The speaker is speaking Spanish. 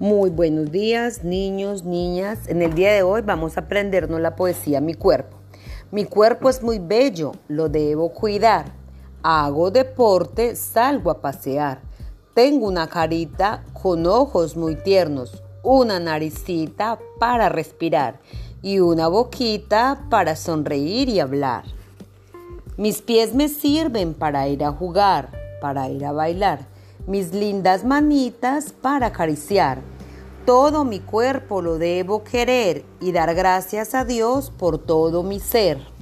Muy buenos días, niños, niñas. En el día de hoy vamos a aprendernos la poesía Mi cuerpo. Mi cuerpo es muy bello, lo debo cuidar. Hago deporte, salgo a pasear. Tengo una carita con ojos muy tiernos, una naricita para respirar y una boquita para sonreír y hablar. Mis pies me sirven para ir a jugar, para ir a bailar. Mis lindas manitas para acariciar. Todo mi cuerpo lo debo querer y dar gracias a Dios por todo mi ser.